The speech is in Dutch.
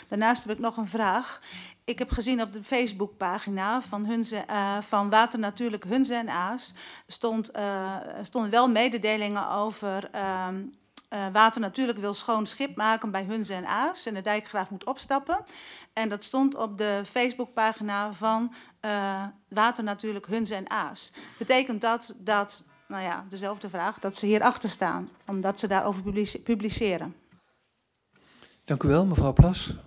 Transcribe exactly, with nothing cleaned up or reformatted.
Daarnaast heb ik nog een vraag. Ik heb gezien op de Facebookpagina van, Hunze, uh, van Water Natuurlijk Hunze en Aas stond, uh, stonden wel mededelingen over uh, uh, Water Natuurlijk wil schoon schip maken bij Hunze en Aas en de dijkgraaf moet opstappen. En dat stond op de Facebookpagina van uh, Water Natuurlijk Hunze en Aas. Betekent dat dat, nou ja, dezelfde vraag, dat ze hierachter staan, omdat ze daarover publice- publiceren? Dank u wel, mevrouw Plas.